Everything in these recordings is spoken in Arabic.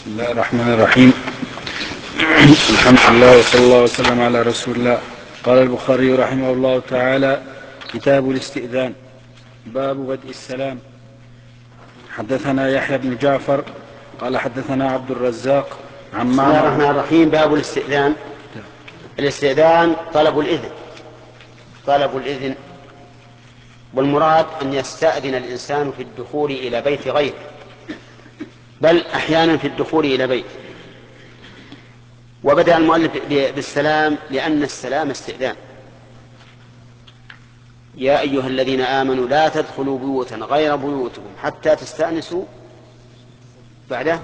بسم الله الرحمن الرحيم. الحمد لله وصلى الله وسلم على رسول الله. قال البخاري رحمه الله تعالى: كتاب الاستئذان. باب بدء السلام. حدثنا يحيى بن جعفر قال حدثنا عبد الرزاق عن بسم الله الرحمن الرحيم. باب الاستئذان. الاستئذان طلب الإذن، والمراد أن يستأذن الإنسان في الدخول إلى بيت غيره، بل أحيانا في الدخول إلى بيت. وبدأ المؤلف بالسلام لأن السلام استئذان. يا أيها الذين آمنوا لا تدخلوا بيوتا غير بيوتكم حتى تستأنسوا بعده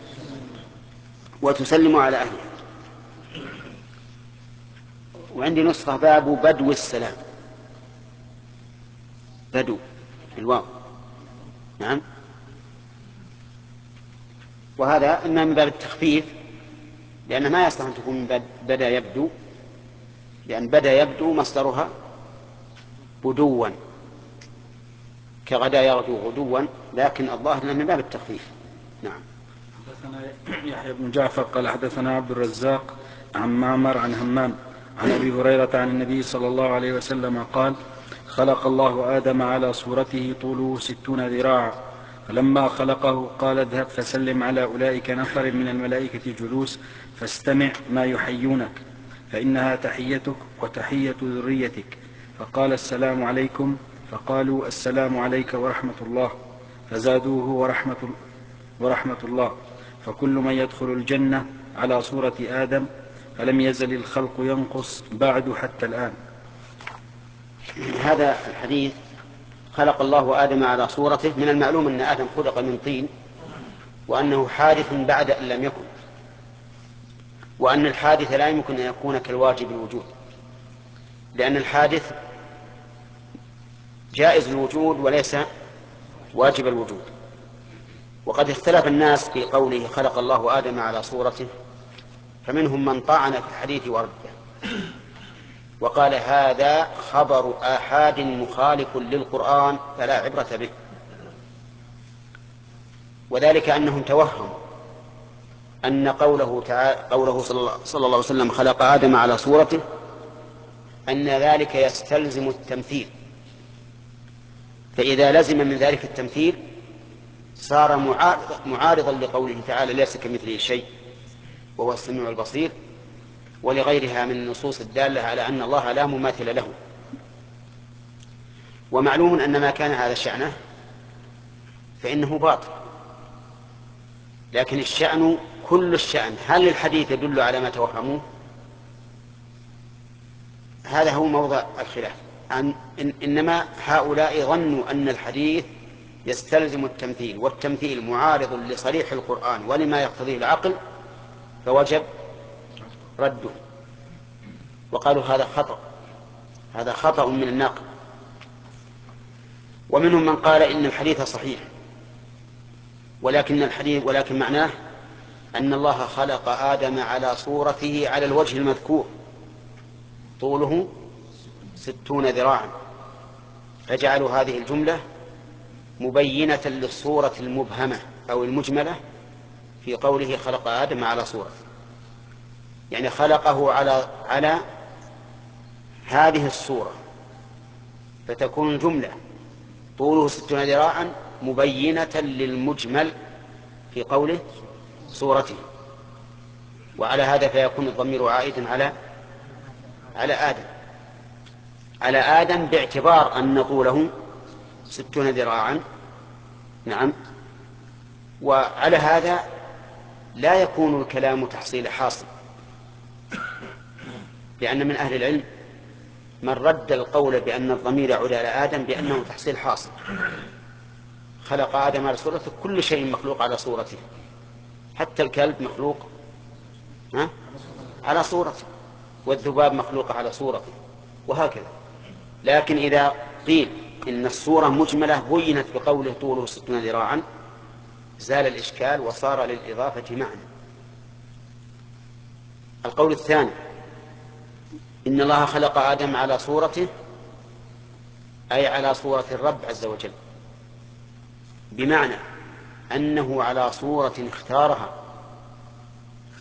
وتسلموا على أهلها. وعندي نسخة باب بدو السلام، بدو الواو، نعم. وهذا إما من باب التخفيف، لأن ما يصلح أن تكون من بدأ يبدو، لأن بدأ يبدو مصدرها بدوا كغدا يغدو غدوا، لكن الظاهر أنه من باب التخفيف. نعم. حدثنا يحيى بن جعفر قال حدثنا عبد الرزاق عن معمر عن همام عن أبي هريرة عن النبي صلى الله عليه وسلم قال: خلق الله آدم على صورته طوله 60 ذراعا، فلما خلقه قال: اذهب فسلم على أولئك نفر من الملائكة جلوس، فاستمع ما يحيونك، فإنها تحيتك وتحية ذريتك. فقال: السلام عليكم. فقالوا: السلام عليك ورحمة الله. فزادوه: ورحمة الله. فكل من يدخل الجنة على صورة آدم، فلم يزل الخلق ينقص بعد حتى الآن. هذا الحديث خلق الله آدم على صورته، من المعلوم أن آدم خلق من طين، وأنه حادث بعد أن لم يكن، وأن الحادث لا يمكن أن يكون كالواجب الوجود، لأن الحادث جائز الوجود وليس واجب الوجود. وقد اختلف الناس في قوله خلق الله آدم على صورته، فمنهم من طعن في الحديث ورده وقال هذا خبر آحاد مخالف للقرآن فلا عبرة به، وذلك أنهم توهموا أن قوله صلى الله عليه وسلم خلق آدم على صورته أن ذلك يستلزم التمثيل، فإذا لزم من ذلك التمثيل صار معارضا لقوله تعالى ليس كمثله شيء وهو السميع البصير، ولغيرها من النصوص الدالة على أن الله لا مماثل له. ومعلوم أن ما كان هذا شأنه فإنه باطل، لكن الشأن كل الشأن. هل الحديث يدل على ما توهموه؟ هذا هو موضع الخلاف. إنما هؤلاء ظنوا أن الحديث يستلزم التمثيل، والتمثيل معارض لصريح القرآن ولما يقتضيه العقل، فوجب رده. وقالوا هذا خطأ من الناقل. ومنهم من قال إن الحديث صحيح، ولكن معناه أن الله خلق آدم على صورته على الوجه المذكور، طوله 60 ذراعا، فجعلوا هذه الجملة مبينة للصورة المبهمة أو المجملة في قوله خلق آدم على صورته، يعني خلقه على هذه الصورة، فتكون الجملة طوله 60 ذراعا مبينة للمجمل في قوله صورته. وعلى هذا فيكون الضمير عائدا على آدم باعتبار أن طوله 60 ذراعا. نعم. وعلى هذا لا يكون الكلام تحصيل حاصل، لأن من أهل العلم من رد القول بأن الضمير يعود على آدم بأنه تحصيل حاصل. خلق آدم على صورته، كل شيء مخلوق على صورته، حتى الكلب مخلوق على صورته، والذباب مخلوق على صورته، وهكذا. لكن إذا قيل إن الصورة مجملة بينت بقوله طوله 60 ذراعا زال الإشكال وصار للإضافة معنى. القول الثاني إن الله خلق آدم على صورته أي على صورة الرب عز وجل، بمعنى أنه على صورة اختارها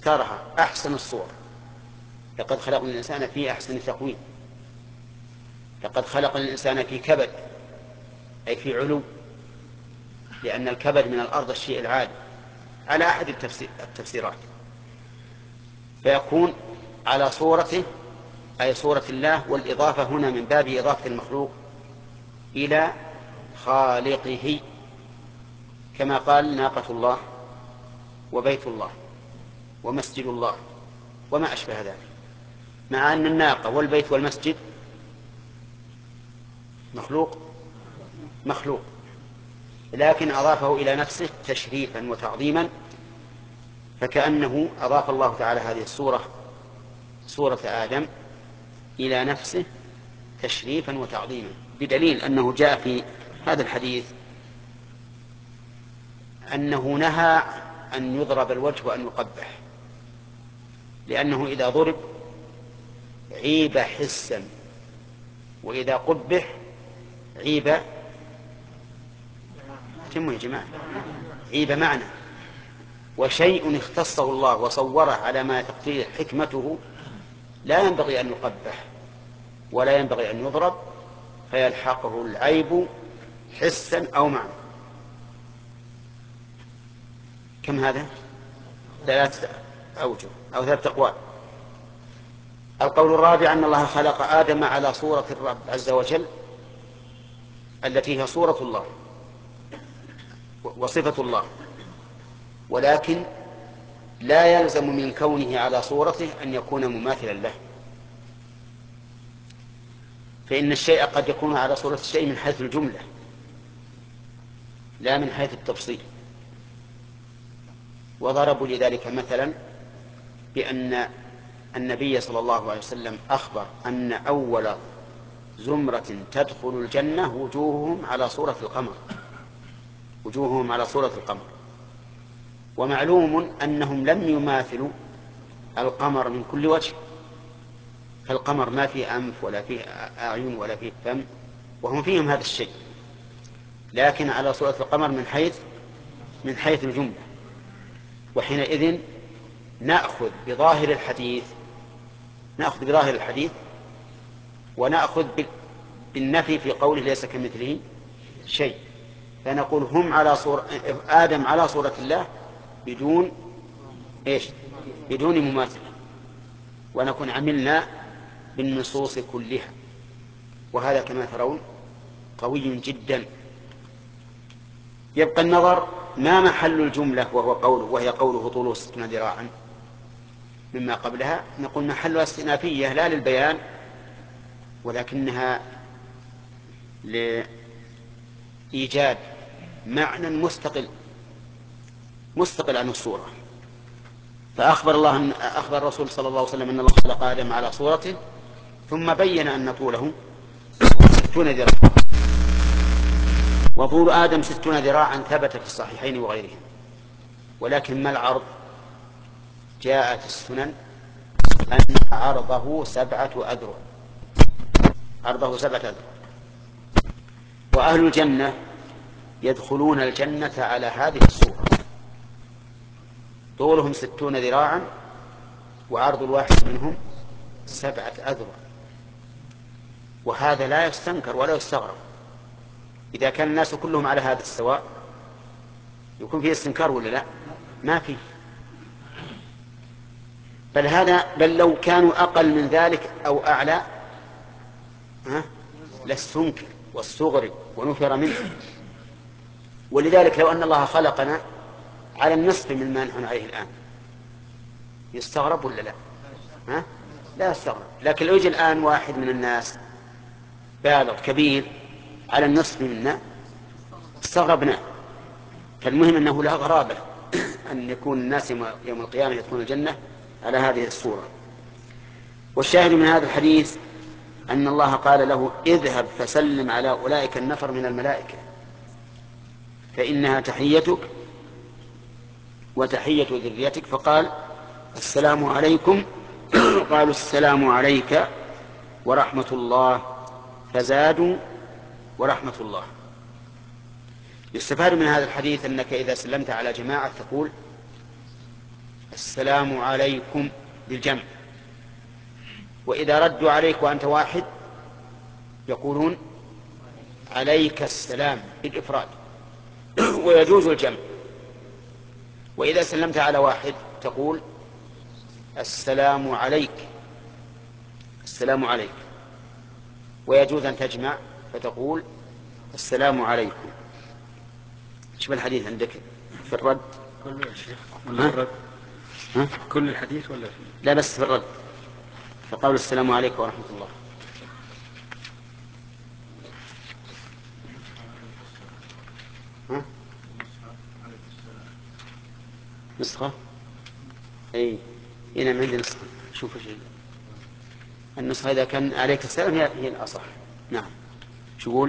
اختارها أحسن الصور. لقد خلقنا الإنسان في أحسن تقويم. لقد خلقنا الإنسان في كبد، أي في علو، لأن الكبد من الأرض الشيء العالي على أحد التفسيرات، فيكون على صورته أي صورة الله، والإضافة هنا من باب إضافة المخلوق إلى خالقه، كما قال ناقة الله وبيت الله ومسجد الله وما أشبه ذلك، مع أن الناقة والبيت والمسجد مخلوق، لكن أضافه إلى نفسه تشريفا وتعظيما، فكأنه أضاف الله تعالى هذه الصورة، صورة آدم، إلى نفسه تشريفا وتعظيما، بدليل أنه جاء في هذا الحديث أنه نهى أن يضرب الوجه وأن يقبح، لأنه إذا ضرب عيب حسا، وإذا قبح عيب يا جماعة عيب معنى. وشيء اختصه الله وصوره على ما تقتضيه حكمته لا ينبغي أن يقبح ولا ينبغي أن يضرب فيلحقه العيب حسا أو معنى. كم هذا؟ 3 أوجه أو 3 أقوال. القول الرابع أن الله خلق آدم على صورة الرب عز وجل التي هي صورة الله وصفة الله، ولكن لا يلزم من كونه على صورته أن يكون مماثلا له، فإن الشيء قد يكون على صورة الشيء من حيث الجملة لا من حيث التفصيل. وضربوا لذلك مثلا بأن النبي صلى الله عليه وسلم أخبر أن أول زمرة تدخل الجنة وجوههم على صورة القمر، ومعلوم أنهم لم يماثلوا القمر من كل وجه، فالقمر ما فيه أنف ولا فيه أعين ولا فيه فم، وهم فيهم هذا الشيء، لكن على صورة القمر من حيث الجملة. وحينئذ نأخذ بظاهر الحديث ونأخذ بالنفي في قوله ليس كمثله شيء، فنقول هم على آدم على صورة الله بدون مماثلة، ونكون عملنا بالنصوص كلها، وهذا كما ترون قوي جدا. يبقى النظر ما محل الجملة وهي قوله طوله 60 ذراعا مما قبلها، نقول محلها استئنافية لا للبيان، ولكنها لإيجاد معنى مستقل عن الصورة. فأخبر الرسول صلى الله عليه وسلم أن الله خلق آدم على صورته، ثم بين أن طوله 60 ذراعا، وطول آدم 60 ذراعا ثبت في الصحيحين وغيرهم. ولكن ما العرض؟ جاء في السنن أن عرضه 7 أذرع، وأهل الجنة يدخلون الجنة على هذه الصورة، طولهم 60 ذراعا وعرض الواحد منهم 7 أذرع، وهذا لا يستنكر ولا يستغرب. إذا كان الناس كلهم على هذا السواء يكون فيه استنكار ولا لا؟ ما فيه. بل لو كانوا أقل من ذلك أو أعلى لاستنكر واستغرب ونفر منه. ولذلك لو أن الله خلقنا على النصف من ما نحن عليه الآن يستغرب ولا لا؟ لا يستغرب. لكن لو يجي الآن واحد من الناس بالغ كبير على النصف منا استغربنا. فالمهم أنه لا غرابة أن يكون الناس يوم القيامة يدخلون الجنة على هذه الصورة. والشاهد من هذا الحديث أن الله قال له اذهب فسلم على أولئك النفر من الملائكة فإنها تحيتك وتحية ذريتك، فقال السلام عليكم، قالوا السلام عليك ورحمة الله، فزادوا ورحمة الله. يستفاد من هذا الحديث أنك إذا سلمت على جماعة تقول السلام عليكم بالجمع. وإذا ردوا عليك وأنت واحد يقولون عليك السلام بالإفراد ويجوز الجمع. وإذا سلمت على واحد تقول السلام عليك، السلام عليك. ويجوز أن تجمع فتقول السلام عليكم. شوف الحديث عندك في الرد كله يا شيخ ولا في الرد؟ كل الحديث ولا في؟ لا بس في الرد، فقول السلام عليكم ورحمة الله. نسخة؟ اي هنا من عندي نسخة. شوف النسخة إذا كان عليك السلام هي الأصح. نعم. شو يقول؟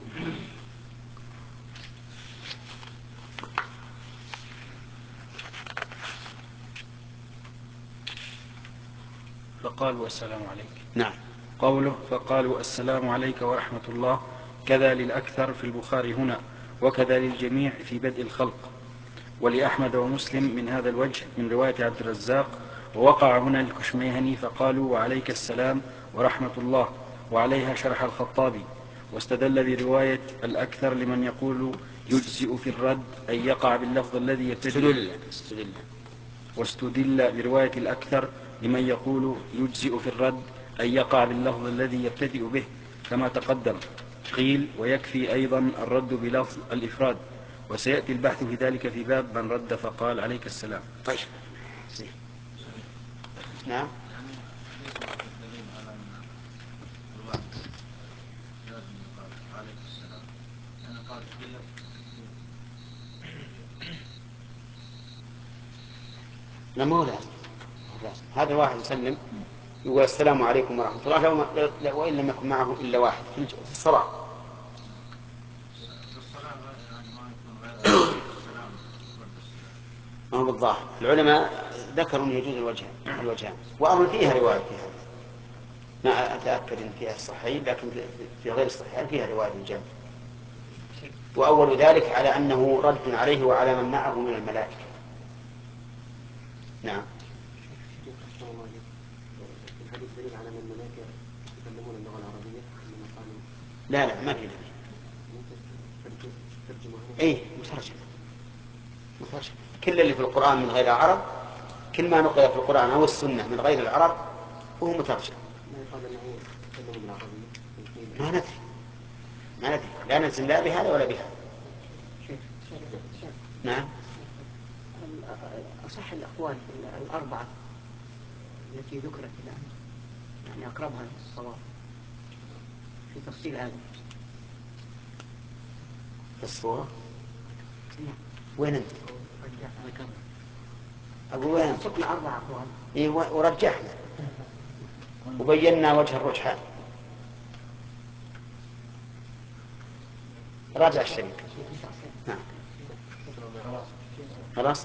فقالوا السلام عليك. نعم. قوله فقالوا السلام عليك ورحمة الله كذا للأكثر في البخاري هنا، وكذا للجميع في بدء الخلق، ولأحمد ومسلم من هذا الوجه من رواية عبد الرزاق. ووقع هنا الكشميهني فقالوا وعليك السلام ورحمة الله، وعليها شرح الخطابي. واستدل برواية الأكثر لمن يقول يجزئ في الرد أن يقع باللفظ الذي يبتدئ. واستدل برواية الأكثر لمن يقول يجزئ في الرد أن يقع باللفظ الذي يبتدئ به كما تقدم. قيل ويكفي أيضا الرد بلفظ الإفراد، وسيأتي البحث في ذلك في باب من رد فقال عليك السلام. طيب. نعم. لا مو لازم. هذا واحد يسلم يقول السلام عليكم ورحمة الله وإن لم يكن معه إلا واحد في الصلاة. ما هو بالظاهر العلماء ذكروا أن يجوز الوجهان، وأظن فيها رواية فيها، ما أتأكد أن فيها الصحيح، لكن في غير الصحيح فيها رواية الجمع. وأول ذلك على أنه رد عليه وعلى من معه من الملائكة. نعم. الحديث دليل على ان الملائكه يتكلمون اللغه العربيه كما قالوا. لا ما في دليل. اي مترجم. كل اللي في القرآن من غير العرب، كل ما نقل في القرآن أو السنة من غير العرب هو مترجم. ما يقال انه يتكلم بالعربيه. ما ندري لا نلزم لا بهذا ولا بهذا. نعم. اصح الاقوال الاربعه التي ذكرت الان يعني اقربها للصواب في تفصيل هذا. الصورة وين انت؟ أقول وين؟ سقنا 4 أقوال. إيه ورجحنا وبينا وجه الرجحان. راجع الشريك. نعم. خلاص.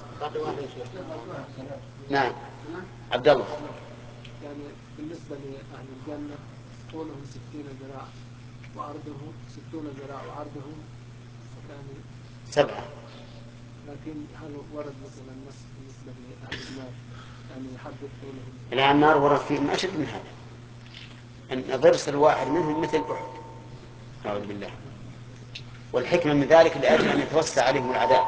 نعم. عبد الله. يعني بالنسبة لأهل الجنة طولهم 60 ذراع وعرضهم 60 ذراع وعرضهم يعني 7. لكن هل ورد مثلا نص بالنسبة لأهل النار يعني يحدد طولهم؟ لا النار ورد فيهم أشد من هذا، أن ضرس الواحد منهم مثل أحد. أعوذ بالله. والحكمة من ذلك لأجل أن يتوسع عليهم العذاب،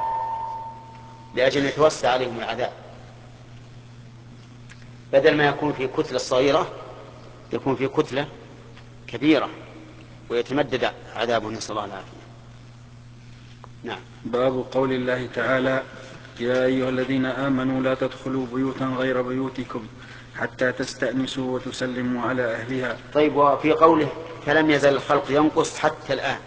بدل ما يكون في كتلة صغيرة يكون في كتلة كبيرة ويتمدد عذابه، نسأل الله العافية. نعم. باب قول الله تعالى يا أيها الذين آمنوا لا تدخلوا بيوتا غير بيوتكم حتى تستأنسوا وتسلموا على أهلها. طيب، وفي قوله فلم يزل الخلق ينقص حتى الآن،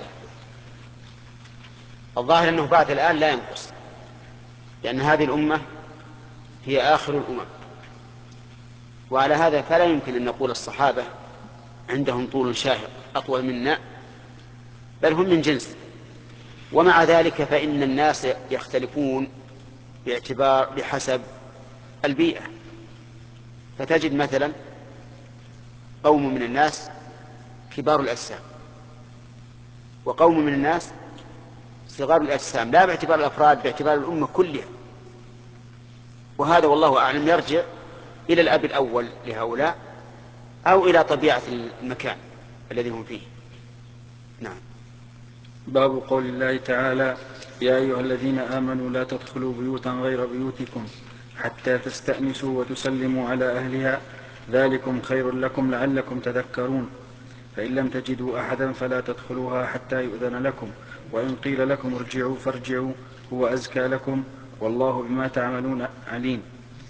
الظاهر أنه بعد الآن لا ينقص، لأن هذه الأمة هي آخر الأمم. وعلى هذا فلا يمكن أن نقول الصحابة عندهم طول شاهق أطول منا، بل هم من جنس. ومع ذلك فإن الناس يختلفون بحسب البيئة، فتجد مثلا قوم من الناس كبار الأجسام، وقوم من الناس صغار الأجسام، لا باعتبار الأفراد، باعتبار الأمة كلها. وهذا والله أعلم يرجع إلى الأب الأول لهؤلاء أو إلى طبيعة المكان الذي هم فيه. نعم. باب قول الله تعالى: يا أيها الذين آمنوا لا تدخلوا بيوتا غير بيوتكم حتى تستأنسوا وتسلموا على أهلها ذلكم خير لكم لعلكم تذكرون. فإن لم تجدوا أحدا فلا تدخلوها حتى يؤذن لكم، وإن قيل لكم ارجعوا فارجعوا هو أزكى لكم والله بما تعملون عليم.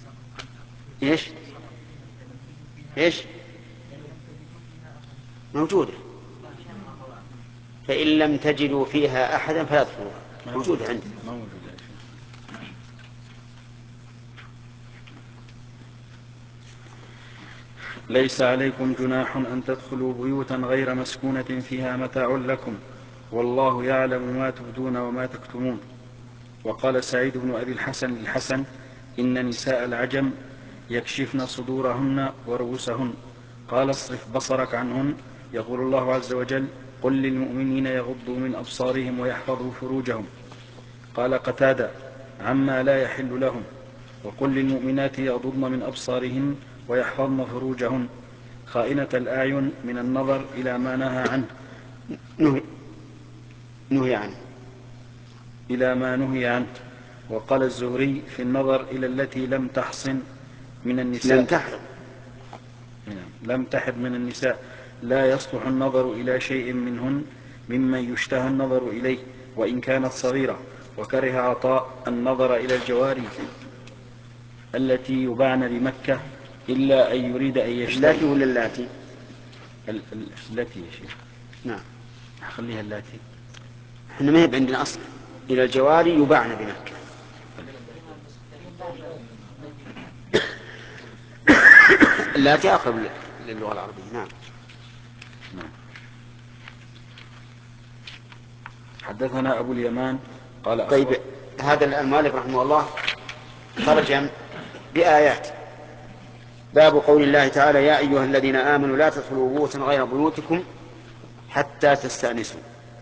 إيش موجودة. فإن لم تجدوا فيها أحدا فلا تدخلوها، موجودة عندي. ليس عليكم جناح أن تدخلوا بيوتا غير مسكونة فيها متاع لكم والله يعلم ما تبدون وما تكتمون. وقال سعيد بن أبي الحسن إن نساء العجم يكشفن صدورهن ورؤوسهن. قال اصرف بصرك عنهن. يقول الله عز وجل: قل للمؤمنين يغضوا من أبصارهم ويحفظوا فروجهم. قال قتادة: عما لا يحل لهم. وقل للمؤمنات يغضضن من أبصارهن ويحفظن فروجهن خائنة الأعين من النظر إلى ما نهى عنه إلى ما نهي عنه. وقال الزهري في النظر إلى التي لم تحصن من النساء لم تحد من النساء لا يصلح النظر إلى شيء منهن ممن يشتهى النظر إليه وإن كانت صغيرة. وكره عطاء النظر إلى الجواري التي يباعن بمكة إلا أن يريد أن يشتري. التي ولا اللاتي؟ التي يا شيخ. نعم خليها اللاتي. احنا ما هي عندنا أصل إلى الجواري يباعن بمكة. اللاتي أقرب للغة العربية. نعم. حدثنا أبو اليمان قال طيب هذا المؤلف رحمه الله ترجم بآيات. باب قول الله تعالى: يا أيها الذين آمنوا لا تدخلوا بيوتا غير بيوتكم حتى تستأنسوا،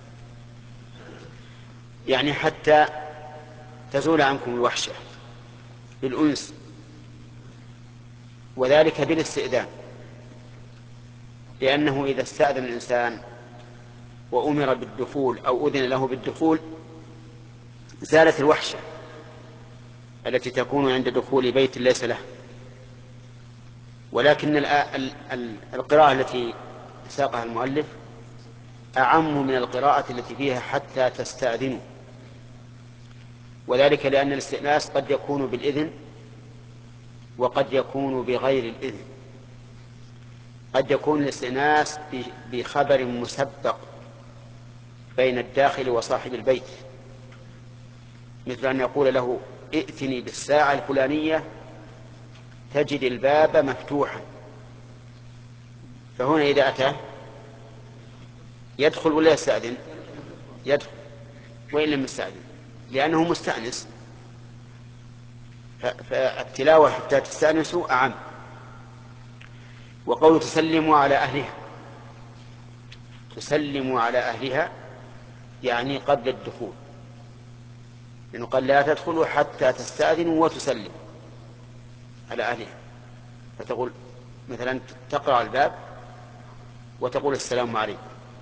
يعني حتى تزول عنكم الوحشة بالأنس، وذلك بالاستئذان، لأنه إذا استأذن الإنسان وأمر بالدخول أو أذن له بالدخول زالت الوحشة التي تكون عند دخول بيت ليس له. ولكن القراءة التي ساقها المؤلف أعم من القراءة التي فيها حتى تستأذنوا، وذلك لأن الاستئناس قد يكون بالإذن وقد يكون بغير الإذن. قد يكون الاستئناس بخبر مسبق بين الداخل وصاحب البيت، مثل أن يقول له: ائتني بالساعة الفلانية تجد الباب مفتوحا. فهنا إذا أتى يدخل ولا يستأذن؟ يدخل وإن لم يستأذن لأنه مستأنس. فالتلاوة حتى تستأنسوا أعم. وقول تسلموا على أهلها، تسلموا على أهلها يعني قبل الدخول، لأنه قال: لا تدخلوا حتى تستأذنوا وتسلموا على أهلها. فتقول مثلا تقرأ الباب وتقول: السلام عليكم.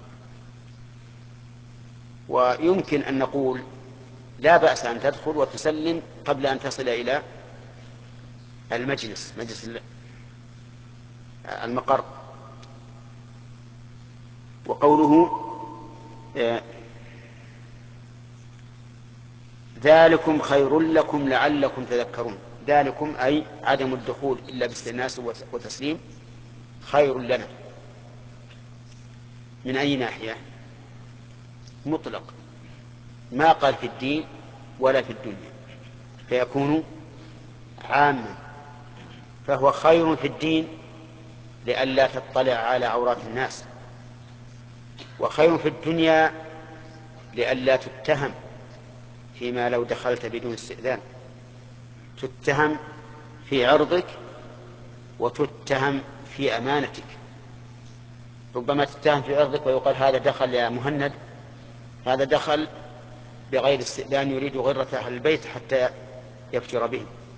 ويمكن أن نقول لا بأس أن تدخل وتسلم قبل أن تصل إلى المجلس، مجلس المقر. وقوله ذلكم خير لكم لعلكم تذكرون، ذلكم أي عدم الدخول إلا باستئناس وتسليم خير لنا. من أي ناحية؟ مطلق، ما قال في الدين ولا في الدنيا، فيكون عاما. فهو خير في الدين لئلا تطلع على عورات الناس، وخير في الدنيا لئلا تتهم فيما لو دخلت بدون استئذان، تتهم في عرضك وتتهم في أمانتك. ربما تتهم في عرضك ويقال: هذا دخل يا مهند، هذا دخل بغير استئذان يريد غرة أهل البيت حتى يفجر بهم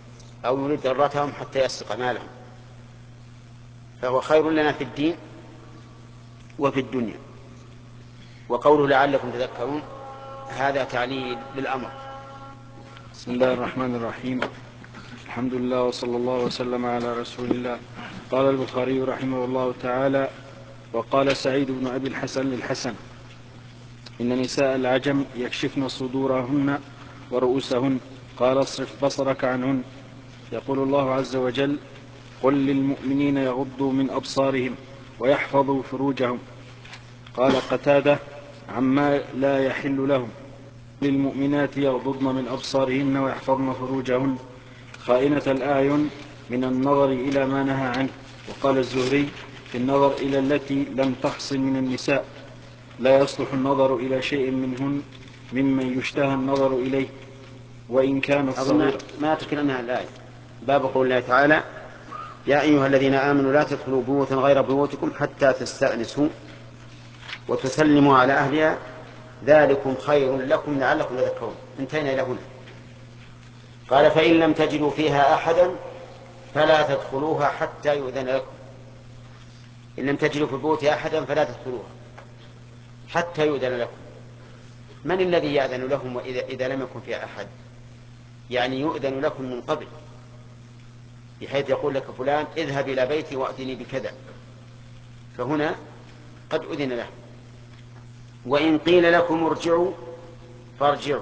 أو يريد ضرتهم حتى يسرق مالهم، فهو خير لنا في الدين وفي الدنيا. وقوله لعلكم تذكرون هذا تعليل للأمر. بسم الله الرحمن الرحيم. الحمد لله وصلى الله وسلم على رسول الله. قال البخاري رحمه الله تعالى: وقال سعيد بن أبي الحسن للحسن: إن نساء العجم يكشفن صدورهن ورؤوسهن، قال اصرف بصرك عنهن. يقول الله عز وجل: قل للمؤمنين يغضوا من أبصارهم ويحفظوا فروجهم. قال قتادة: عما لا يحل لهم. للمؤمنات يغضضن من أبصارهن ويحفظن فروجهن خائنة الأعين من النظر إلى ما نهى عنه. وقال الزهري: في النظر إلى التي لم تحصن من النساء لا يصلح النظر إلى شيء منهن ممن يشتهى النظر إليه وإن كانت صغيرة. ما تكلمنا الآية. باب قول الله تعالى: يا أيها الذين آمنوا لا تدخلوا بيوتا غير بيوتكم حتى تستأنسوا وتسلموا على أهلها ذلكم خير لكم لعلكم تذكرون. انتهينا إلى هنا. قال: فإن لم تجدوا فيها أحدا فلا تدخلوها حتى يؤذن لكم. إن لم تجدوا في البيوت أحدا فلا تدخلوها حتى يؤذن لكم. من الذي يأذن لهم إذا لم يكن فيها أحد؟ يعني يؤذن لكم من قبل، بحيث يقول لك فلان: اذهب إلى بيتي وأتني بكذا، فهنا قد أذن له. وإن قيل لكم ارجعوا فارجعوا،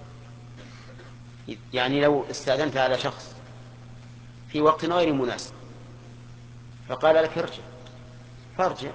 يعني لو استأذنت على شخص في وقت غير مناسب فقال لك ارجع فارجع.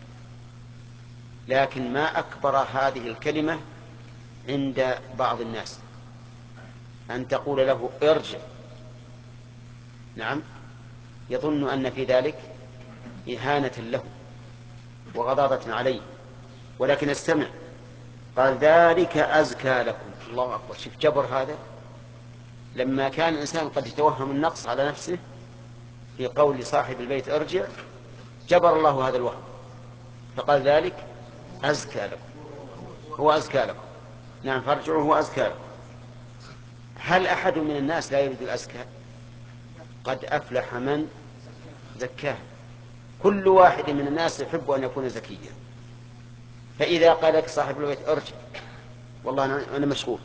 لكن ما أكبر هذه الكلمة عند بعض الناس أن تقول له ارجع. نعم، يظن أن في ذلك إهانة له وغضاضة عليه، ولكن استمع. قال: ذلك أزكى لكم. الله أكبر، شوف جبر هذا. لما كان الإنسان قد يتوهم النقص على نفسه في قول صاحب البيت ارجع، جبر الله هذا الوهم فقال: ذلك أزكى لكم، هو أزكى لكم. نعم، فارجعوا هو أزكى لكم. هل أحد من الناس لا يريد الأزكى؟ قد أفلح من زكاه. كل واحد من الناس يحب أن يكون زكيا. فإذا قال لك صاحب البيت ارجع، والله أنا مشغول،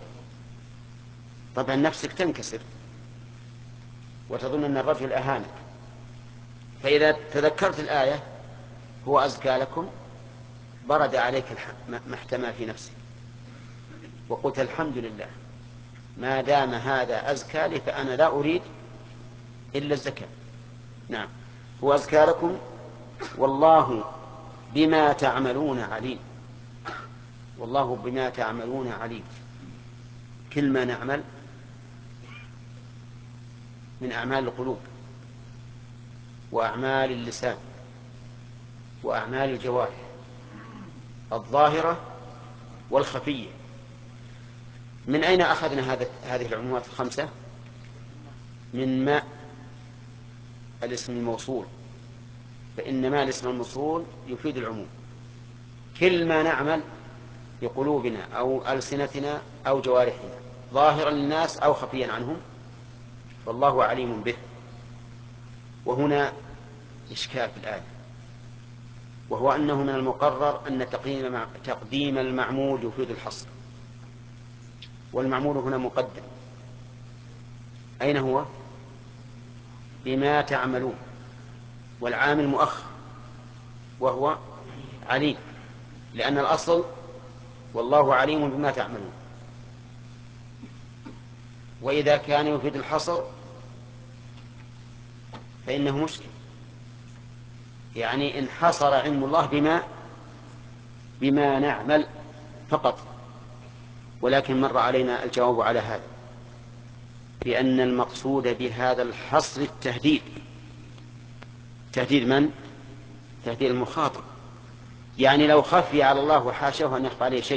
طبعا نفسك تنكسر وتظن أن الرجل أهانك. فإذا تذكرت الآية هو أزكى لكم برد عليك ما احتمى في نفسك وقلت الحمد لله، ما دام هذا أزكى لي فأنا لا أريد إلا الزكاة. نعم، هو أزكى لكم والله بما تعملون عليم. والله بما تعملون عليم. كل ما نعمل من أعمال القلوب وأعمال اللسان وأعمال الجوارح الظاهرة والخفية. من أين أخذنا هذه العمومات الخمسة؟ من ما الاسم الموصول، فإن ما الاسم الموصول يفيد العموم. كل ما نعمل بقلوبنا أو ألسنتنا أو جوارحنا ظاهرا للناس أو خفيا عنهم والله عليم به. وهنا إشكال في الآية، وهو أنه من المقرر أن تقديم المعمول يفيد الحصر، والمعمول هنا مقدم. أين هو؟ بما تعملون، والعامل مؤخر وهو عليم، لأن الأصل والله عليم بما تعملون. وإذا كان يفيد الحصر فإنه مشكل، يعني انحصر علم الله بما نعمل فقط. ولكن مر علينا الجواب على هذا بأن المقصود بهذا الحصر التهديد. تهديد من؟ تهديد المخاطب. يعني لو خفي على الله وحاشاه أن يخفى عليه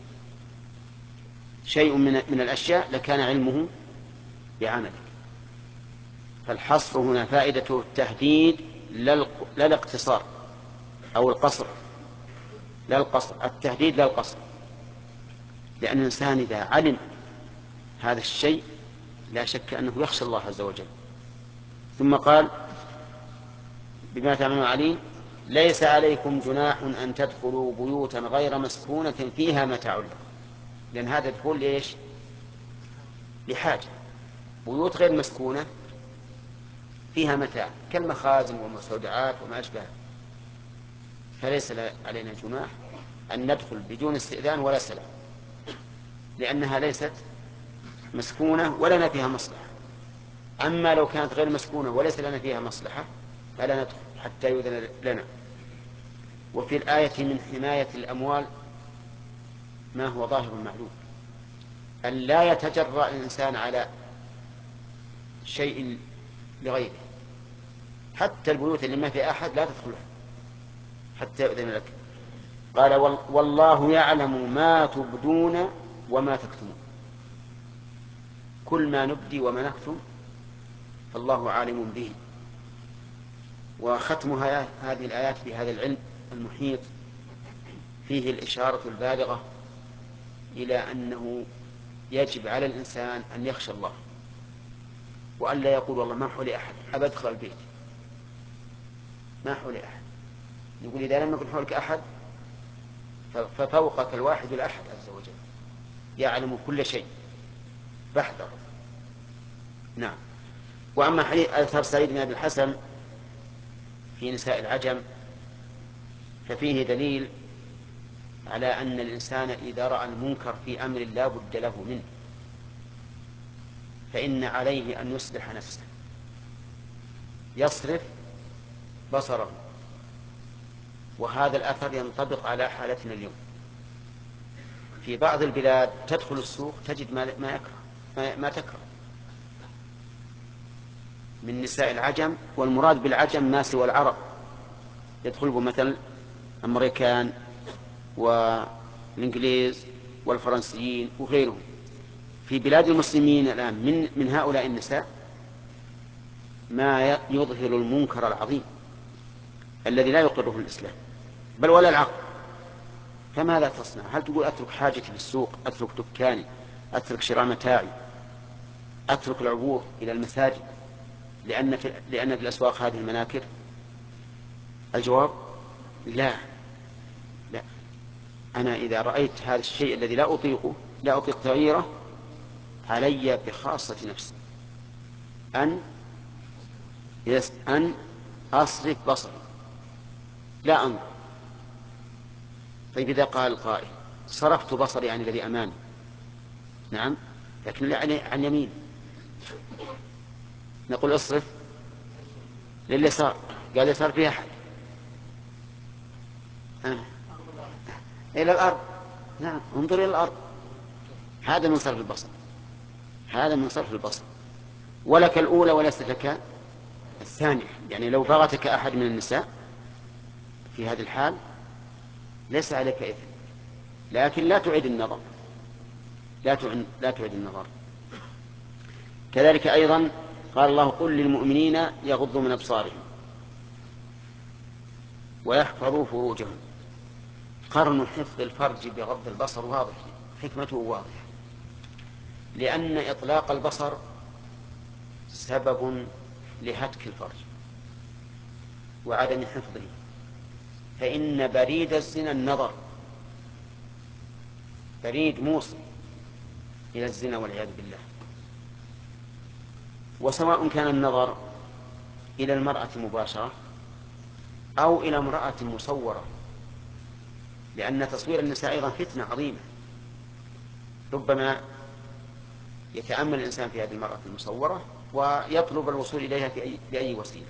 شيء من الأشياء لكان علمه بعمله. فالحصر هنا فائدته التهديد لا الاقتصار أو القصر، لا القصر، التهديد لا القصر. لأن الإنسان إذا علم هذا الشيء لا شك أنه يخشى الله عز وجل. ثم قال بما تعملون عليم ليس عليكم جناح أن تدخلوا بيوتا غير مسكونة فيها متاع لكم، لأن هذا دخول ليش؟ لحاجة. بيوت غير مسكونة فيها متاع كالمخازن والمستودعات وما أشبه، فليس علينا جناح أن ندخل بدون استئذان ولا سلام، لأنها ليست مسكونة ولنا فيها مصلحة. أما لو كانت غير مسكونة وليس لنا فيها مصلحة فلا ندخل حتى يؤذن لنا. وفي الآية من حماية الأموال ما هو ظاهر معلوم، أن لا يتجرأ الإنسان على شيء لغيره، حتى البيوت اللي ما في أحد لا تدخلها حتى يؤذن لك. قال والله يعلم ما تبدون وما تكتمون، كل ما نبدي وما نكتم فالله عالم به. وختم هذه الآيات بهذا العلم المحيط فيه الإشارة البالغة إلى أنه يجب على الإنسان أن يخشى الله، وأن لا يقول والله ما حولي أحد أبى أدخل البيت، ما حولي أحد. يقول إذا لم يكن حولك أحد ففوقك الواحد الأحد عز وجل يعلم كل شيء فاحذر. نعم. وأما حديث أثر سعيد بن أبي الحسن في نساء العجم ففيه دليل على أن الإنسان إذا رأى المنكر في أمر لا بد له منه فإن عليه أن يصلح نفسه، يصرف بصره. وهذا الأثر ينطبق على حالتنا اليوم. في بعض البلاد تدخل السوق تجد ما تكره من نساء العجم، والمراد بالعجم ما سوى العرب، يدخل مثل الأمريكان والإنجليز والفرنسيين وغيرهم. في بلاد المسلمين الآن من هؤلاء النساء ما يظهر المنكر العظيم الذي لا يقره الإسلام بل ولا العقل. فماذا تصنع؟ هل تقول أترك حاجتي في السوق، أترك دكاني، أترك شراء متاعي، أترك العبور إلى المساجد لأن في الأسواق هذه المناكر؟ الجواب لا. أنا إذا رأيت هذا الشيء الذي لا أطيق تغييره علي بخاصة نفسي أن أصرف بصري لا أنظر. طيب إذا قال القائل صرفت بصري عن الذي أمامي، نعم، لكن لا عن يمين، نقول اصرف لليسار، قال اليسار فيه أحد، إلى الأرض، نعم، انظر إلى الأرض. هذا من صرف البصر، هذا من صرف البصر. ولك الأولى وليست لك الثانية. يعني لو بغتك أحد من النساء في هذه الحال ليس عليك إثم، لكن لا تعيد النظر، لا تعيد النظر. كذلك أيضا قال الله قل للمؤمنين يغضوا من أبصارهم ويحفظوا فروجهم. قرن حفظ الفرج بغض البصر واضح، حكمته واضحة، لأن إطلاق البصر سبب لهتك الفرج وعدم حفظه، فإن بريد الزنا النظر، بريد موصل إلى الزنا والعياذ بالله. وسواء كان النظر إلى المرأة مباشرة أو إلى امرأة مصورة، لأن تصوير النساء أيضا فتنة عظيمة، ربما يتأمل الإنسان في هذه المرأة المصورة ويطلب الوصول إليها بأي وسيلة.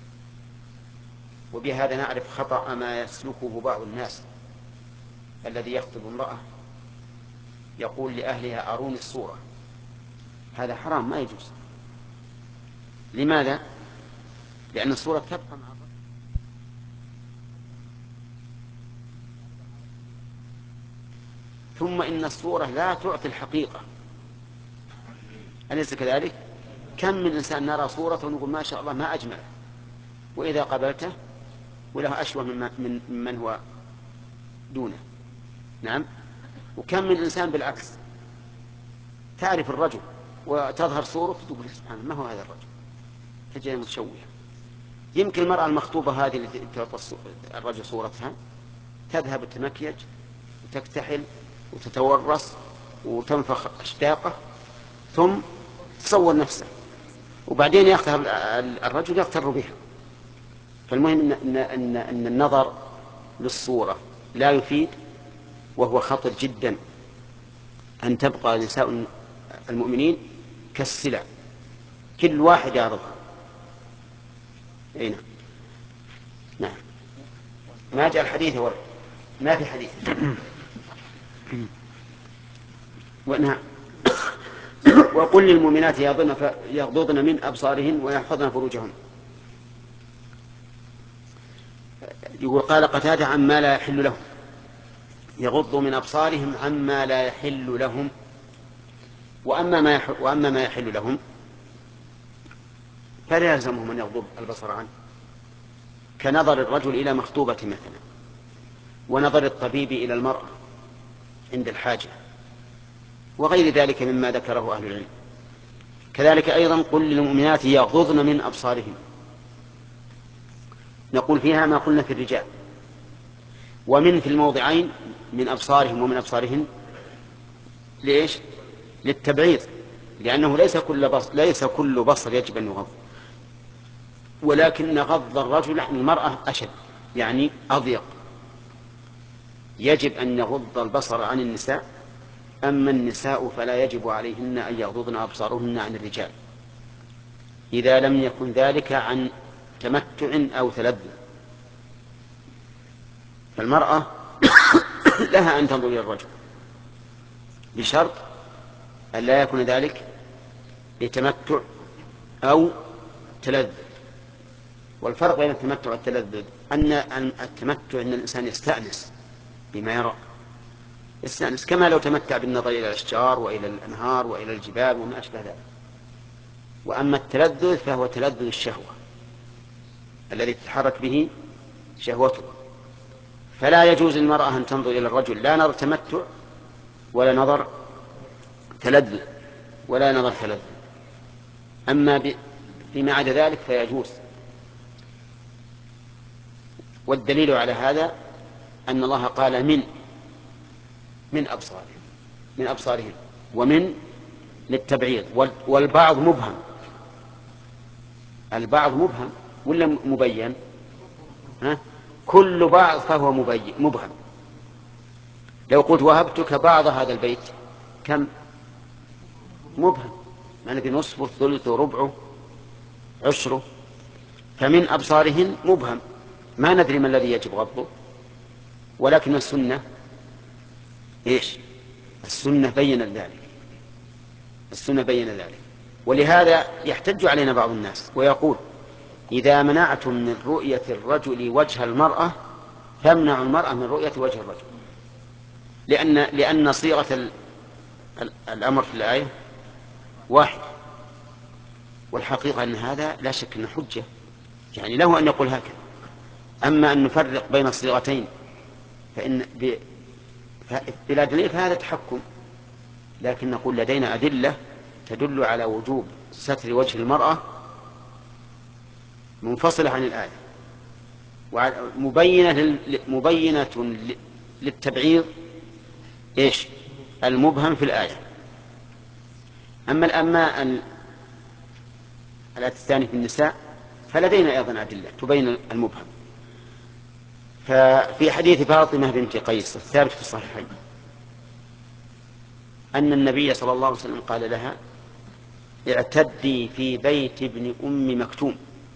وبهذا نعرف خطأ ما يسلكه بعض الناس، الذي يخطب امرأة يقول لأهلها أروني الصورة. هذا حرام، ما يجوز. لماذا؟ لأن الصورة تبقى مع الرجل. ثم إن الصورة لا تعطي الحقيقة، أليس كذلك؟ كم من إنسان نرى صورة ونقول ما شاء الله ما أجمل، وإذا قابلته وله أشوه من هو دونه. نعم. وكم من إنسان بالعكس، تعرف الرجل وتظهر صورته تقول سبحان الله ما هو هذا الرجل، تجد متشوه. يمكن المرأة المخطوبة هذه اللي تعطى الرجل صورتها تذهب التمكيج وتكتحل وتتورص وتنفخ أشداقه ثم تصور نفسه، وبعدين يختار الرجل يغتر بها. فالمهم أن النظر للصورة لا يفيد، وهو خطر جدا أن تبقى نساء المؤمنين كالسلع، كل واحد يعرضها. نعم. ما جاء الحديث ورد، ما في حديث. نعم. وقل للمؤمنات يغضضن من أبصارهن ويحفظن فروجهن. يقول قال قتادة عما لا يحل لهم، يغضوا من أبصارهم عما لا يحل لهم. وأما ما يحل لهم فلا يلزمهم أن يغضوا البصر عنه، كنظر الرجل إلى مخطوبة مثلا، ونظر الطبيب إلى المرأة عند الحاجة، وغير ذلك مما ذكره أهل العلم. كذلك أيضا قل للمؤمنات يغضضن من أبصارهن، نقول فيها ما قلنا في الرجال. ومن في الموضعين من أبصارهم ومن أبصارهن ليش؟ للتبعيض، لأنه ليس كل بصر يجب أن يغض، ولكن غض الرجل عن المرأة أشد، يعني أضيق. يجب أن يغض البصر عن النساء، أما النساء فلا يجب عليهن أن يغضضن أبصارهن عن الرجال إذا لم يكن ذلك عن تمتع أو تلذذ. فالمرأة لها أن تنظر إلى الرجل بشرط أن لا يكون ذلك لتمتع أو تلذذ. والفرق بين التمتع والتلذذ أن التمتع أن الإنسان يستأنس بما يرى، يستأنس كما لو تمتع بالنظر إلى الأشجار وإلى الأنهار وإلى الجبال وما أشبه ذلك. وأما التلذذ فهو تلذذ الشهوة الذي تتحرك به شهوته. فلا يجوز للمرأة أن تنظر إلى الرجل لا نظر تمتع ولا نظر تلذذ ولا نظر تلذذ. أما فيما عدا ذلك فيجوز. والدليل على هذا أن الله قال من أبصارهم ومن للتبعيض. والبعض مبهم، البعض مبهم ولا مبين؟ كل بعض فهو مبهم. لو قلت وهبتك بعض هذا البيت كم؟ مبهم، يعني بنصفه ثلثه ربعه عشره. فمن أبصارهن مبهم، ما ندري ما الذي يجب غضه. ولكن السنة إيش؟ السنة بين ذلك، السنة بين ذلك. ولهذا يحتج علينا بعض الناس ويقول إذا منعتم من رؤية الرجل وجه المرأة فامنعوا المرأة من رؤية وجه الرجل، لأن صيغة الأمر في الآية واحد، والحقيقة أن هذا لا شك أنه حجة، يعني له أن يقول هكذا. أما أن نفرق بين الصيغتين فإن بلا دليل فهذا تحكم. لكن نقول لدينا أدلة تدل على وجوب ستر وجه المرأة منفصلة عن الآية، مبينة للتبعيض إيش؟ المبهم في الآية. أما الآية الثانية في النساء فلدينا أيضا أدلة تبين المبهم. ففي حديث فاطمة بنت قيس الثابت في الصحيحين أن النبي صلى الله عليه وسلم قال لها اعتدي في بيت ابن أم مكتوم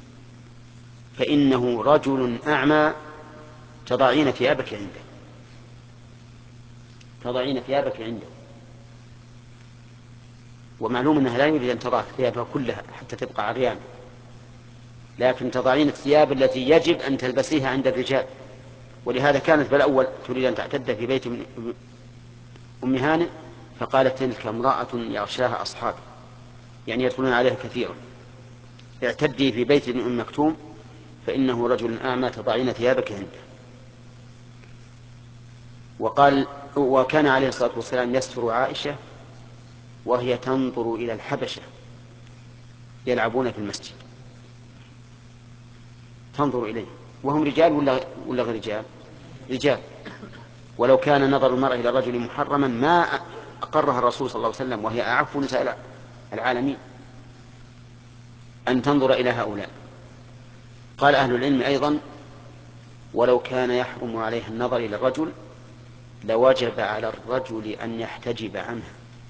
فإنه رجل أعمى تضعين ثيابك عنده. ومعلوم أنها لا يريد أن تضع ثيابها كلها حتى تبقى عريانة، لكن تضعين الثياب التي يجب أن تلبسيها عند الرجال. ولهذا كانت بالأول تريد أن تعتد في بيت أم هانئ، فقالت تلك امرأة يغشاها أصحابي، يعني يدخلون عليها كثيرا. اعتدي في بيت ابن أم مكتوم فإنه رجل أعمى تضعين ثيابك عنده. وكان عليه الصلاة والسلام يستر عائشة وهي تنظر إلى الحبشة يلعبون في المسجد، تنظر إليه، وهم رجال ولا غير رجال؟ رجال. ولو كان نظر المرأة إلى الرجل محرما ما أقرها الرسول صلى الله عليه وسلم، وهي أعف نساء العالمين أن تنظر إلى هؤلاء. قال أهل العلم أيضا: ولو كان يحرم عليها النظر إلى الرجل لوجب على الرجل أن يحتجب عنها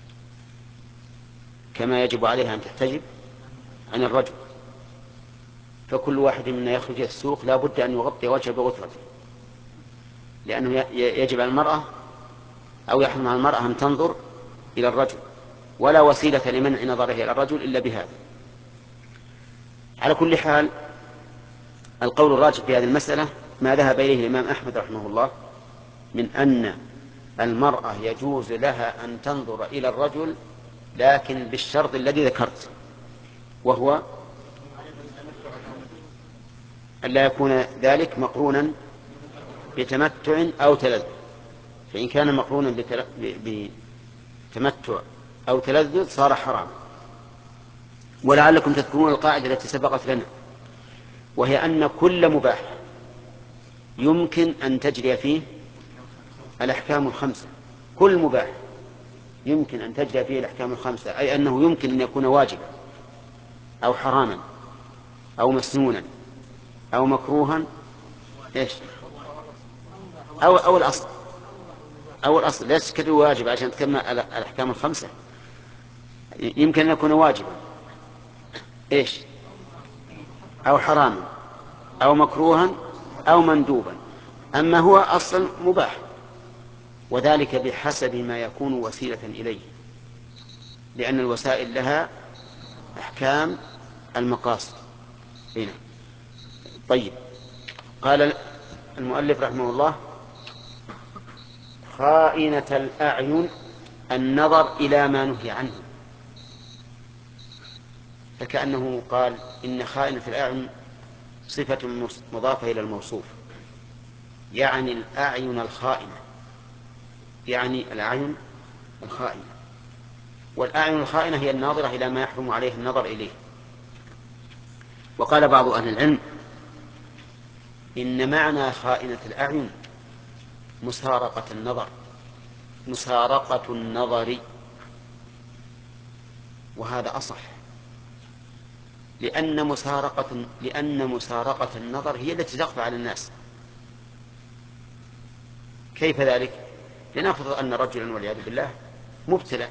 كما يجب عليها أن تحتجب عن الرجل. فكل واحد منا يخرج إلى السوق لا بد أن يغطي وجهه بغترته، لأنه يجب على المرأة أو يحرم على المرأة أن تنظر إلى الرجل، ولا وسيلة لمنع نظره إلى الرجل إلا بهذا. على كل حال، القول الراجح في هذه المسألة ما ذهب إليه الإمام أحمد رحمه الله من أن المرأة يجوز لها أن تنظر إلى الرجل، لكن بالشرط الذي ذكرت، وهو أن لا يكون ذلك مقرونا بتمتع أو تلذذ. فإن كان مقرونا بتمتع أو تلذذ صار حرام. ولعلكم تذكرون القاعدة التي سبقت لنا، وهي أن كل مباح يمكن أن تجري فيه الأحكام الخمسة. كل مباح يمكن أن تجري فيه الأحكام الخمسة، أي أنه يمكن أن يكون واجبا أو حراما أو مسنونا أو مكروها إيش أو الأصل، أو الأصل ليس كده واجب عشان تكمل الأحكام الخمسة. يمكن أن يكون واجبا إيش أو حراما أو مكروها أو مندوبا، أما هو أصلا مباح، وذلك بحسب ما يكون وسيلة إليه، لأن الوسائل لها أحكام المقاصد. هنا طيب، قال المؤلف رحمه الله: خائنة الأعين النظر إلى ما نهي عنه. فكأنه قال إن خائنة الأعين صفة مضافة إلى الموصوف، يعني الأعين الخائنة، يعني الأعين الخائنة. والأعين الخائنة هي الناظرة إلى ما يحرم عليه النظر إليه. وقال بعض أهل العلم إن معنى خائنة الأعين مسارقة النظر، مسارقة النظر، وهذا أصح، لأن مسارقة النظر هي التي تخفى على الناس. كيف ذلك؟ لنفرض أن رجلا والعياذ بالله مبتلى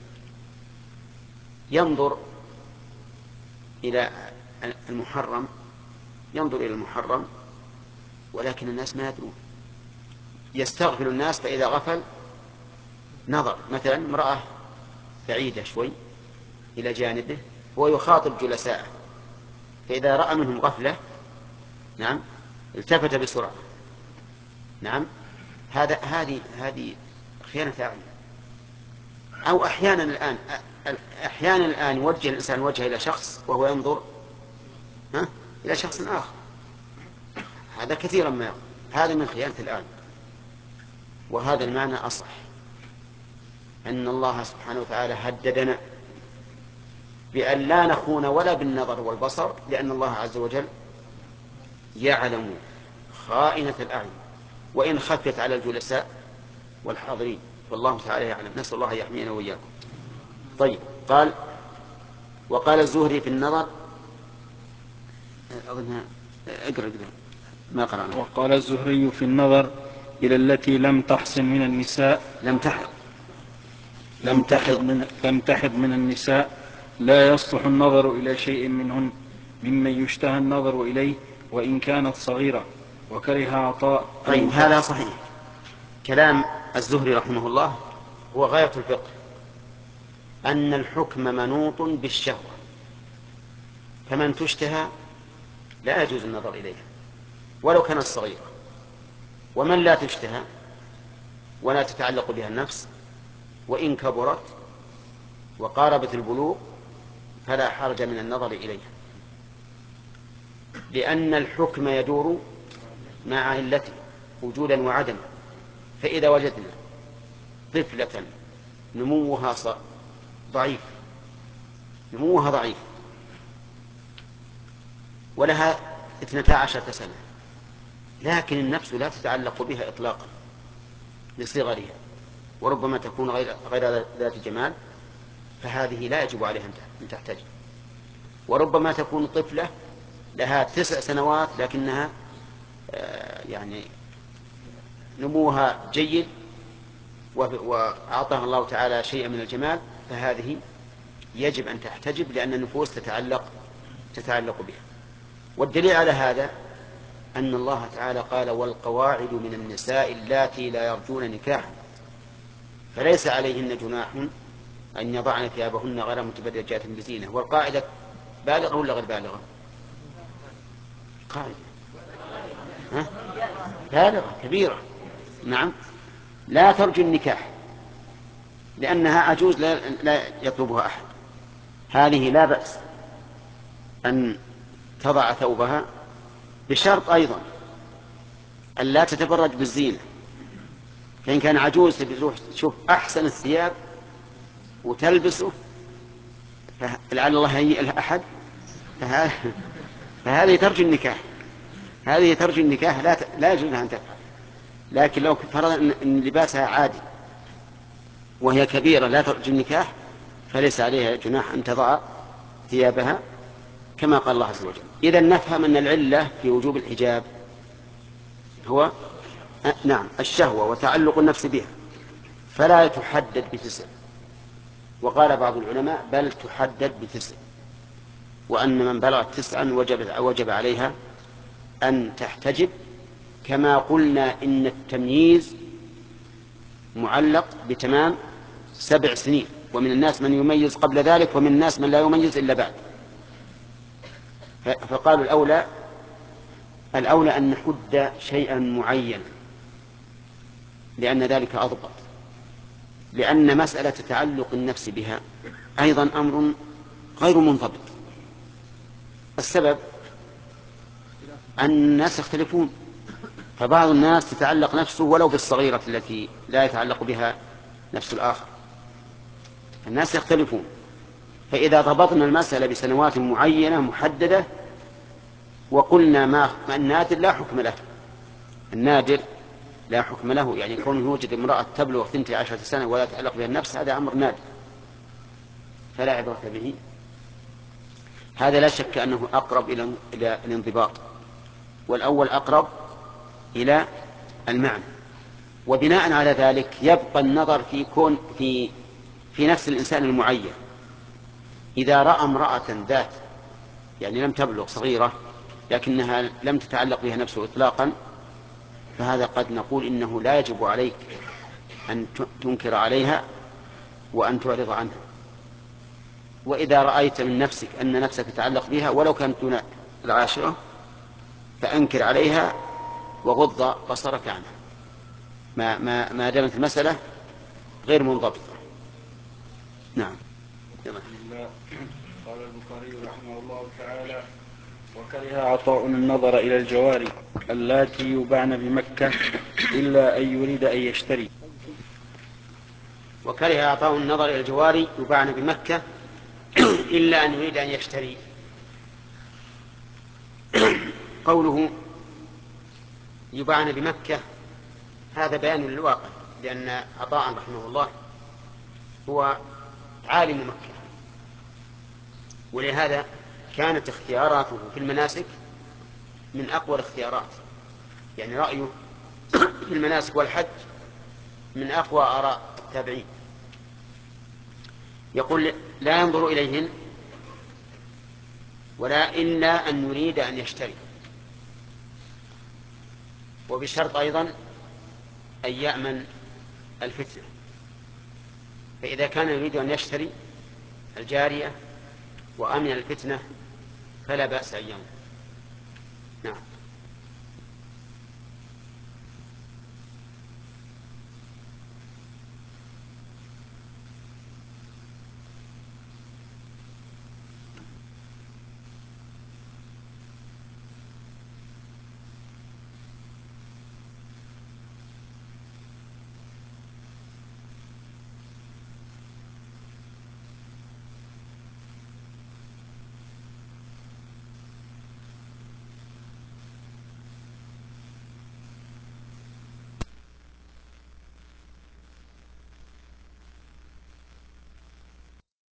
ينظر إلى المحرم، ينظر إلى المحرم ولكن الناس ما يدرون، يستغفل الناس، فإذا غفل نظر مثلا امرأة بعيدة شوي إلى جانبه هو يخاطب جلساءه، فإذا رأى منهم غفلة نعم التفت بسرعة. نعم هذه خيانة أعين. أو أحيانا الآن يوجه الإنسان وجهه إلى شخص وهو ينظر إلى شخص آخر، هذا كثيرا ما يقول، هذا من خيانة الأعين. وهذا المعنى أصح، أن الله سبحانه وتعالى هددنا بأن لا نخون ولا بالنظر والبصر، لأن الله عز وجل يعلم خائنة الأعين وإن خفت على الجلساء والحاضرين، والله تعالى يعلم. نسأل الله يحمينا وإياكم. طيب، قال: وقال الزهري في النظر، أظنها اقرأ ما قرأنا. وقال الزهري في النظر إلى التي لم تحصن من النساء، لم تحض من النساء لا يصلح النظر إلى شيء منهن ممن يشتهى النظر إليه وإن كانت صغيرة، وكره عطاء. طيب، هذا صحيح. كلام الزهري رحمه الله هو غاية الفقه، أن الحكم منوط بالشهوة، فمن تشتهى لا يجوز النظر إليها ولو كانت صغيرة، ومن لا تشتهى ولا تتعلق بها النفس وإن كبرت وقاربت البلوغ فلا حرج من النظر إليها، لأن الحكم يدور مع علته وجودا وعدما. فإذا وجدنا طفلة نموها ضعيف، نموها ضعيف، ولها 12 سنة، لكن النفس لا تتعلق بها إطلاقا لصغرها، وربما تكون غير ذات جمال، فهذه لا يجب عليها أن تحتجب. وربما تكون طفلة لها 9 سنوات لكنها يعني نموها جيد وأعطاها الله تعالى شيئا من الجمال، فهذه يجب أن تحتجب، لأن النفوس تتعلق بها. والدليل على هذا أن الله تعالى قال: والقواعد من النساء اللاتي لا يرجون نكاحا فليس عليهن جناح أن يضعن ثيابهن غير متبرجات بزينة. والقاعدة بالغة ولا غير بالغة؟ قاعدة بالغة كبيرة، نعم، لا ترجو النكاح لأنها عجوز لا يطلبها أحد. هذه لا بأس أن تضع ثوبها، بشرط أيضا أن لا تتبرج بالزينة. فإن كان عجوز تروح تشوف أحسن الثياب وتلبسه فلعل الله يهيئ لها أحد، فهذه ترجو النكاح، هذه ترجو النكاح لا يجوز لها أن تفعل. لكن لو فرض أن لباسها عادي وهي كبيرة لا ترجو النكاح فليس عليها جناح أن تضع ثيابها كما قال الله عز وجل. إذن نفهم أن العلة في وجوب الحجاب هو نعم الشهوة وتعلق النفس بها، فلا تحدد ب9. وقال بعض العلماء بل تحدد ب9، وأن من بلغت 9 وجب عليها أن تحتجب، كما قلنا إن التمييز معلق بتمام 7 سنين، ومن الناس من يميز قبل ذلك ومن الناس من لا يميز إلا بعد. فقالوا الأولى أن نحد شيئا معين لأن ذلك أضبط، لأن مسألة تعلق النفس بها أيضا أمر غير منضبط. السبب أن الناس يختلفون، فبعض الناس تتعلق نفسه ولو بالصغيرة التي لا يتعلق بها نفس الآخر. الناس يختلفون، فإذا ضبطنا المسألة بسنوات معينة محددة وقلنا ما النادر لا حكم له، النادر لا حكم له، يعني كونه يوجد امرأة تبلغ 12 سنة ولا يتعلق بها النفس هذا أمر نادر فلا عبرة به. هذا لا شك أنه أقرب إلى الانضباط، والأول أقرب إلى المعنى. وبناء على ذلك يبقى النظر في نفس الإنسان المعين. إذا رأى امرأة ذات يعني لم تبلغ صغيرة لكنها لم تتعلق بها نفسه إطلاقا، فهذا قد نقول إنه لا يجب عليك أن تنكر عليها وأن تعرض عنها. وإذا رأيت من نفسك أن نفسك تتعلق بها ولو كانت دون 10 فأنكر عليها وغض بصرك عنها ما دامت المسألة غير منضبطة. نعم. قال البخاري رحمه الله تعالى: وكره عطاء النظر إلى الجواري اللاتي يباعن بمكة إلا أن يريد أن يشتري. وكره عطاء النظر إلى الجواري يباعن بمكة إلا أن يريد أن يشتري. قوله يباعن بمكة هذا بيان للواقع، لأن عطاء رحمه الله هو عالم مكة، ولهذا كانت اختياراته في المناسك من أقوى الاختيارات، يعني رأيه في المناسك والحج من أقوى آراء التابعين. يقول لا ينظر إليهن ولا إلا أن يريد أن يشتري، وبشرط أيضا أن يأمن الفتنة. فإذا كان يريد أن يشتري الجارية وأمن الفتنة فلا بأس أن ينظر.